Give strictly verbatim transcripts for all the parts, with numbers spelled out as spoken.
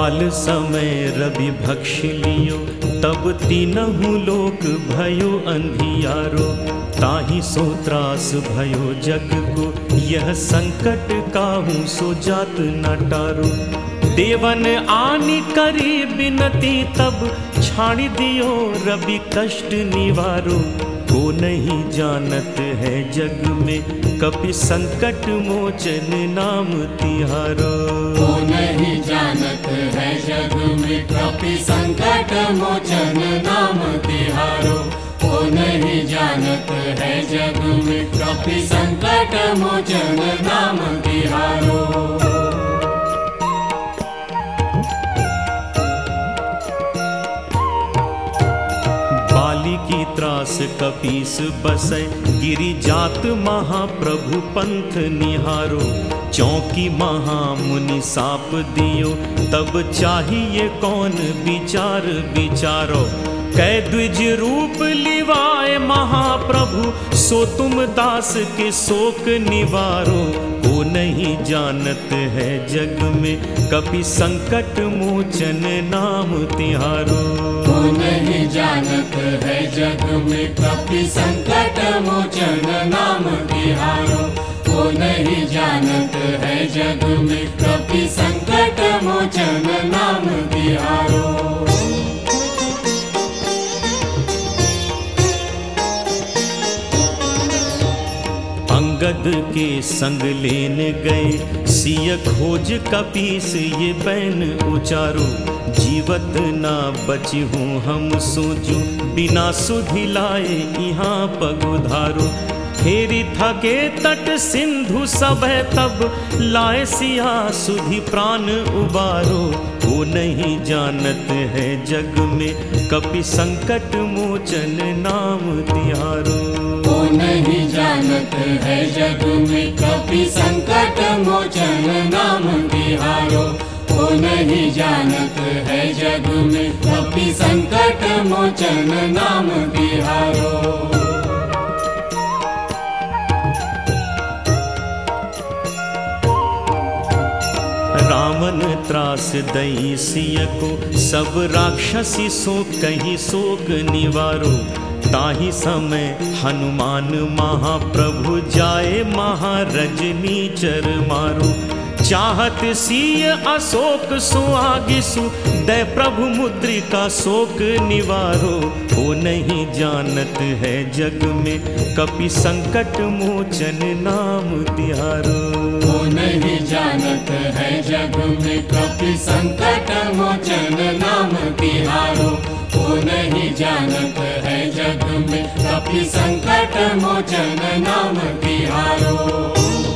बाल समय रवि भक्ष लियो, तब तीनहु लोक भयो अंधियारो। ताहि सो त्रास भयो जग को, यह संकट काहू सो जात न टारो। देवन आनि करी बिनती, तब छाड़ दियो रवि कष्ट निवारो। को नहीं जानत है जग में, कपि संकट मोचन नाम तिहारो। को नहीं जानत है जग में, कपि संकट मोचन नाम तिहारो। को नहीं जानत है जग में, कपि संकट मोचन नाम तिहारो। बाली की त्रास कपीस बसै, गिरि जात महाप्रभु पंथ निहारो। चौकी महामुनि साप दियो, तब चाहिए कौन विचार विचारो। कै द्विज रूप लिवाए महाप्रभु, सो तुम दास के शोक निवारो। को नहीं जानत है जग में, कपि संकट मोचन नाम तिहारो। को नहीं जानत है जग में, कपि संकट मोचन नाम तिहारो। को नहीं जानत है जग में, कपि संकट मोचन नाम तिहारो। अंगद के संग लेन गए, सिय खोज कपीस ये बैन उचारो। जीवत ना बची हूँ हम सोचू, बिना सुधि लाए यहाँ पग उधारो। फेरी थके तट सिंधु सब है, तब लाए सिया सुधि प्राण उबारो। को नहीं जानत है जग में, कपि संकट मोचन नाम तिहारो। को नहीं जानत है जग में, कपि संकट मोचन नाम तिहारो। को नहीं जानत है जग में, कपि संकट मोचन नाम तिहारो। रावण त्रास दई सिय को, सब राक्षसी सो कही शोक निवारो। ताहि समय हनुमान महाप्रभु, जाए महारजनी चर मारो। चाहत सिय अशोक सुहागिसु, दय प्रभु मुद्रिका शोक निवारो। को नहीं जानत है जग में, कपि संकट मोचन नाम तिहारो। को नहीं जानत है जग में, कपि संकट मोचन नाम तिहारो। को नहीं जानत है जग में, कपि संकट मोचन नाम तिहारो।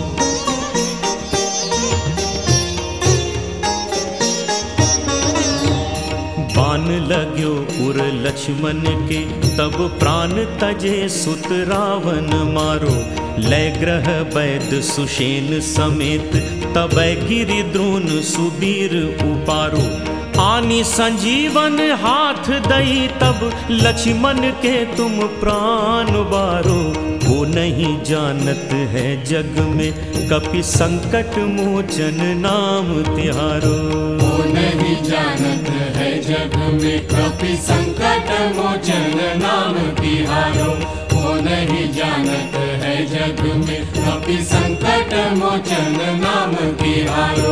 बान लाग्यो उर लक्ष्मण के, तब प्राण तजे सुत रावण मारो। लय ग्रह वैद सुषेण समेत, तबै गिरि द्रोण सुबीर उपारो। आनि संजीवन हाथ दई, तब लक्ष्मण के तुम प्राण बारो। को नहीं जानत है जग में, कपि संकट मोचन नाम तिहारो। को नहीं जानत है जग में, कपि संकट मोचन नाम तिहारो। को नहीं जानत है जग में, कपि संकट मोचन नाम तिहारो।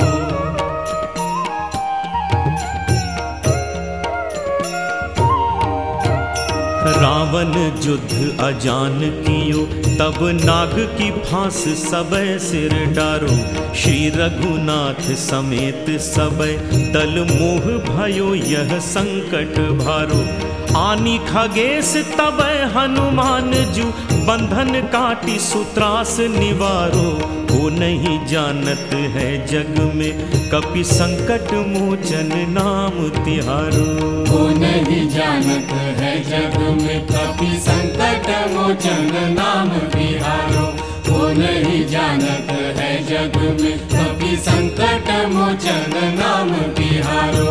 रावण युद्ध अजान कियो, तब नाग की फांस सबय सिर डारो। श्री रघुनाथ समेत सबय, दल मोह भयो यह संकट भारो। आनि खगेश तबै हनुमान जू, बंधन काटी सुत्रास निवारो। को नहीं जानत है जग में, कपि संकट मोचन नाम तिहारो। को नहीं जानत है जग में, कपि संकट मोचन नाम तिहारो। को नहीं जानत है जग में, कपि संकट मोचन नाम तिहारो।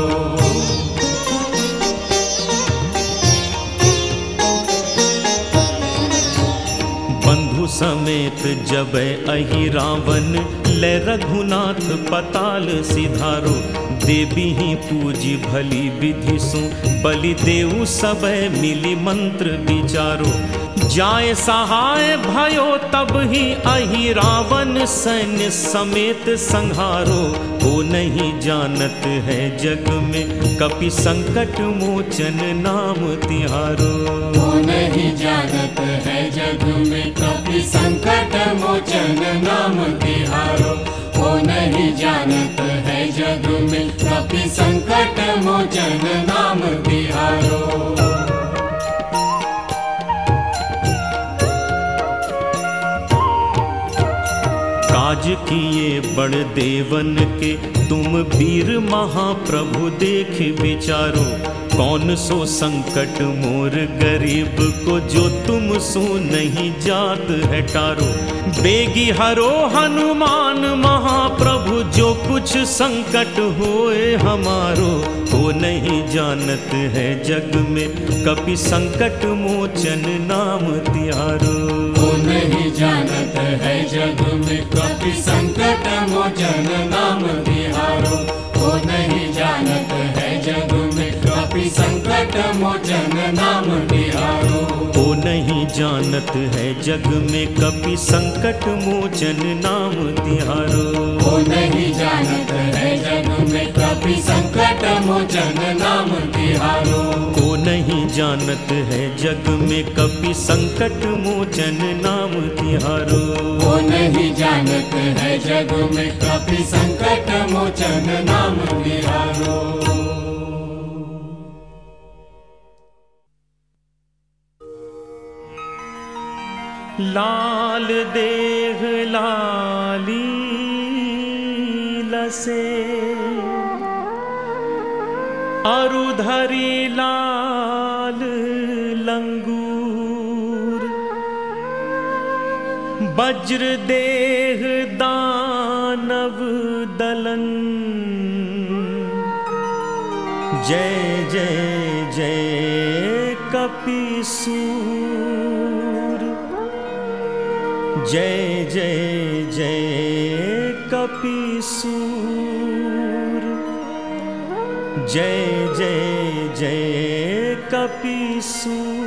बंधु समेत जबै अहि रावण, ले रघुनाथ पताल सिधारो। देवी ही पूजी भली विधि सु बलि देऊ सबय मिली मंत्र विचारो। जाय सहाय भयो तब ही अहि रावण सैन्य समेत संहारो। वो नहीं जानत है जग में कपि संकट मोचन नाम तिहारो। वो नहीं जानत है जग में कपि संकट मोचन नाम तिहारो। वो नहीं जानत है जग में कपि संकट मोचन नाम तिहारो। काज किए बड़ देवन के तुम वीर महाप्रभु देख विचारो। कौन सो संकट मोर गरीब को जो तुम सो नहीं जात है टारो। बेगी हरो हनुमान महाप्रभु जो कुछ संकट होए हमारो। वो नहीं जानत है जग में कपि संकट मोचन नाम तिहारो। वो नहीं जानत है जग में कपि संकट मोचन नाम तिहारो। वो नहीं जानत है जग में कपि संकट मोचन नाम तिहारो। वो नहीं जानत है जग में कपि संकट मोचन नाम तिहारो। वो नहीं जानत है जग में कपि संकट मोचन नाम तिहारो। वो नहीं जानत है जग में कपि संकट मोचन नाम तिहारो। वो नहीं जानत है जग में कपि संकट मोचन नाम तिहारो। लाल देह लाली लसे अरुधरी लाल लंगूर। वज्र देह दानव दलन। जय जय जय कपिसूर। जय जय जय कपिसूर। जय जय जय कपिसूर।